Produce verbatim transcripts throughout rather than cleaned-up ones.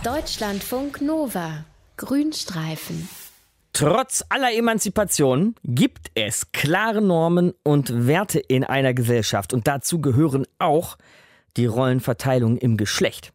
Deutschlandfunk Nova. Grünstreifen. Trotz aller Emanzipation gibt es klare Normen und Werte in einer Gesellschaft. Und dazu gehören auch die Rollenverteilung im Geschlecht.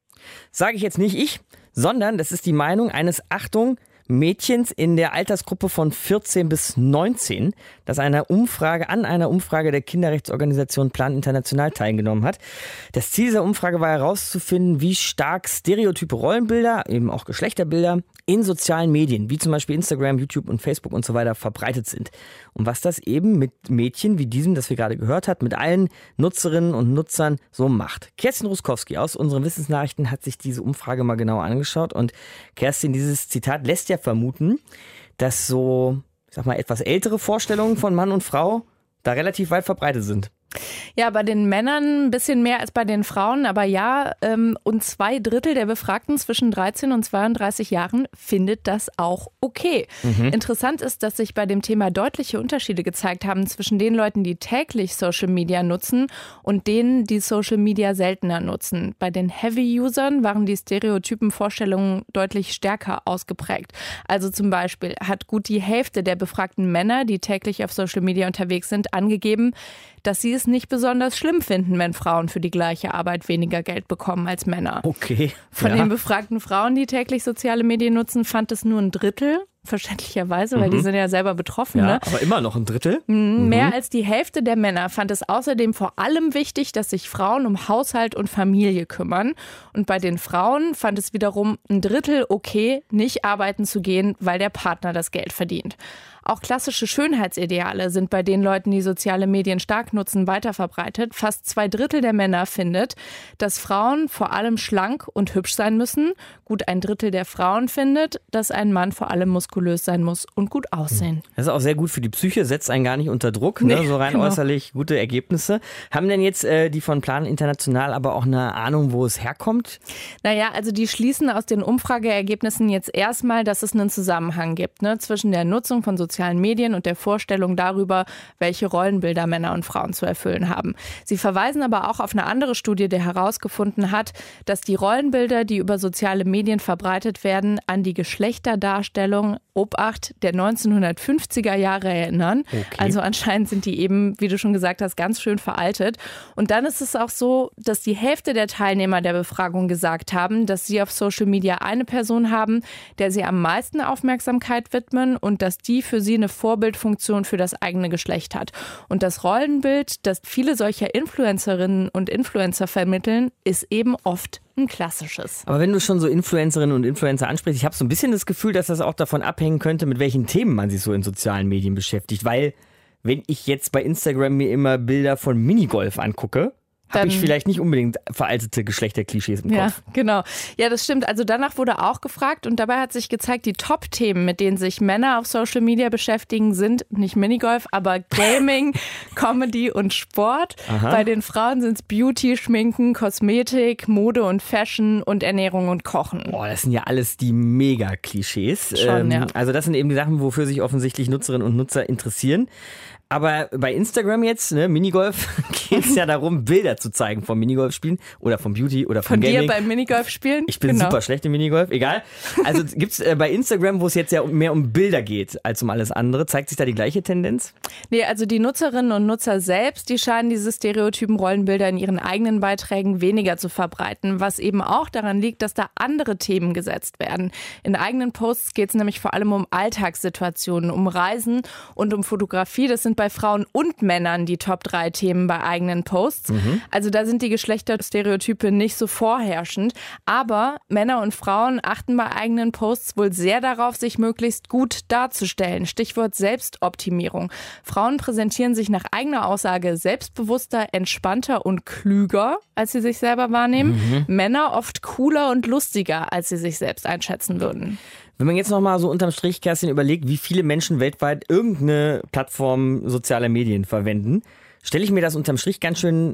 Sage ich jetzt nicht ich, sondern das ist die Meinung eines, Achtung, Mädchens in der Altersgruppe von vierzehn bis neunzehn, das einer Umfrage an einer Umfrage der Kinderrechtsorganisation Plan International teilgenommen hat. Das Ziel dieser Umfrage war herauszufinden, wie stark stereotype Rollenbilder, eben auch Geschlechterbilder, in sozialen Medien, wie zum Beispiel Instagram, YouTube und Facebook und so weiter, verbreitet sind. Und was das eben mit Mädchen wie diesem, das wir gerade gehört haben, mit allen Nutzerinnen und Nutzern so macht. Kerstin Ruskowski aus unseren Wissensnachrichten hat sich diese Umfrage mal genauer angeschaut. Und Kerstin, dieses Zitat lässt ja vermuten, dass so, ich sag mal, etwas ältere Vorstellungen von Mann und Frau da relativ weit verbreitet sind. Ja, bei den Männern ein bisschen mehr als bei den Frauen, aber ja, ähm, und zwei Drittel der Befragten zwischen dreizehn und zweiunddreißig Jahren findet das auch okay. Mhm. Interessant ist, dass sich bei dem Thema deutliche Unterschiede gezeigt haben zwischen den Leuten, die täglich Social Media nutzen und denen, die Social Media seltener nutzen. Bei den Heavy-Usern waren die stereotypen Vorstellungen deutlich stärker ausgeprägt. Also zum Beispiel hat gut die Hälfte der befragten Männer, die täglich auf Social Media unterwegs sind, angegeben, dass sie es nicht besonders schlimm finden, wenn Frauen für die gleiche Arbeit weniger Geld bekommen als Männer. Okay. Von ja. den befragten Frauen, die täglich soziale Medien nutzen, fand es nur ein Drittel. Verständlicherweise, weil mhm. die sind ja selber betroffen. Ja, ne? aber immer noch ein Drittel. Mhm. Mehr als die Hälfte der Männer fand es außerdem vor allem wichtig, dass sich Frauen um Haushalt und Familie kümmern. Und bei den Frauen fand es wiederum ein Drittel okay, nicht arbeiten zu gehen, weil der Partner das Geld verdient. Auch klassische Schönheitsideale sind bei den Leuten, die soziale Medien stark nutzen, weiterverbreitet. Fast zwei Drittel der Männer findet, dass Frauen vor allem schlank und hübsch sein müssen. Gut ein Drittel der Frauen findet, dass ein Mann vor allem muskulös sein muss und gut aussehen. Das ist auch sehr gut für die Psyche, setzt einen gar nicht unter Druck, nee, ne? So rein genau. äußerlich gute Ergebnisse. Haben denn jetzt äh, die von Plan International aber auch eine Ahnung, wo es herkommt? Naja, also die schließen aus den Umfrageergebnissen jetzt erstmal, dass es einen Zusammenhang gibt, ne, zwischen der Nutzung von sozialen Medien und der Vorstellung darüber, welche Rollenbilder Männer und Frauen zu erfüllen haben. Sie verweisen aber auch auf eine andere Studie, die herausgefunden hat, dass die Rollenbilder, die über soziale Medien verbreitet werden, an die Geschlechterdarstellung Obacht der neunzehnhundertfünfziger Jahre erinnern. Okay. Also anscheinend sind die eben, wie du schon gesagt hast, ganz schön veraltet. Und dann ist es auch so, dass die Hälfte der Teilnehmer der Befragung gesagt haben, dass sie auf Social Media eine Person haben, der sie am meisten Aufmerksamkeit widmen und dass die für sie eine Vorbildfunktion für das eigene Geschlecht hat. Und das Rollenbild, das viele solcher Influencerinnen und Influencer vermitteln, ist eben oft ein klassisches. Aber wenn du schon so Influencerinnen und Influencer ansprichst, ich habe so ein bisschen das Gefühl, dass das auch davon abhängen könnte, mit welchen Themen man sich so in sozialen Medien beschäftigt. Weil, wenn ich jetzt bei Instagram mir immer Bilder von Minigolf angucke, habe ich vielleicht nicht unbedingt veraltete Geschlechterklischees im Kopf. Ja, genau. Ja, das stimmt. Also danach wurde auch gefragt und dabei hat sich gezeigt, die Top-Themen, mit denen sich Männer auf Social Media beschäftigen, sind nicht Minigolf, aber Gaming, Comedy und Sport. Aha. Bei den Frauen sind es Beauty, Schminken, Kosmetik, Mode und Fashion und Ernährung und Kochen. Boah, das sind ja alles die Mega-Klischees. Schon, ähm, ja. Also das sind eben die Sachen, wofür sich offensichtlich Nutzerinnen und Nutzer interessieren. Aber bei Instagram jetzt, ne, Minigolf, geht es ja darum, Bilder zu zeigen vom Minigolfspielen oder vom Beauty oder vom Von Gaming. dir beim Minigolfspielen? Ich bin genau. super schlecht im Minigolf, egal. Also gibt es äh, bei Instagram, wo es jetzt ja mehr um Bilder geht als um alles andere, zeigt sich da die gleiche Tendenz? Nee, also die Nutzerinnen und Nutzer selbst, die scheinen diese stereotypen Rollenbilder in ihren eigenen Beiträgen weniger zu verbreiten, was eben auch daran liegt, dass da andere Themen gesetzt werden. In eigenen Posts geht es nämlich vor allem um Alltagssituationen, um Reisen und um Fotografie. Das sind bei Frauen und Männern die Top drei Themen bei eigenen Posts. Mhm. Also da sind die Geschlechterstereotype nicht so vorherrschend. Aber Männer und Frauen achten bei eigenen Posts wohl sehr darauf, sich möglichst gut darzustellen. Stichwort Selbstoptimierung. Frauen präsentieren sich nach eigener Aussage selbstbewusster, entspannter und klüger, als sie sich selber wahrnehmen. Mhm. Männer oft cooler und lustiger, als sie sich selbst einschätzen würden. Wenn man jetzt noch mal so unterm Strich, Kerstin, überlegt, wie viele Menschen weltweit irgendeine Plattform sozialer Medien verwenden, stelle ich mir das unterm Strich ganz schön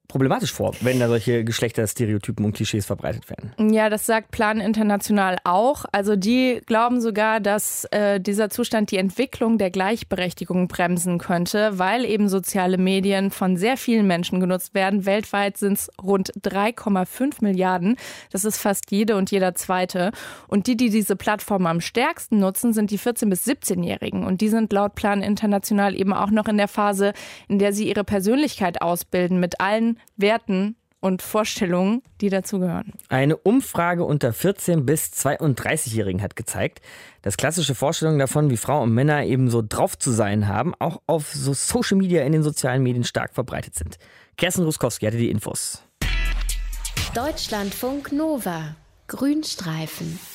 problematisch vor, wenn da solche Geschlechterstereotypen und Klischees verbreitet werden. Ja, das sagt Plan International auch. Also die glauben sogar, dass äh, dieser Zustand die Entwicklung der Gleichberechtigung bremsen könnte, weil eben soziale Medien von sehr vielen Menschen genutzt werden. Weltweit sind es rund drei Komma fünf Milliarden. Das ist fast jede und jeder zweite. Und die, die diese Plattform am stärksten nutzen, sind die vierzehn- bis siebzehnjährigen. Und die sind laut Plan International eben auch noch in der Phase, in der sie ihre Persönlichkeit ausbilden mit allen Werten und Vorstellungen, die dazugehören. Eine Umfrage unter vierzehn- bis zweiunddreißigjährigen hat gezeigt, dass klassische Vorstellungen davon, wie Frauen und Männer eben so drauf zu sein haben, auch auf so Social Media in den sozialen Medien stark verbreitet sind. Kerstin Ruskowski hatte die Infos. Deutschlandfunk Nova. Grünstreifen.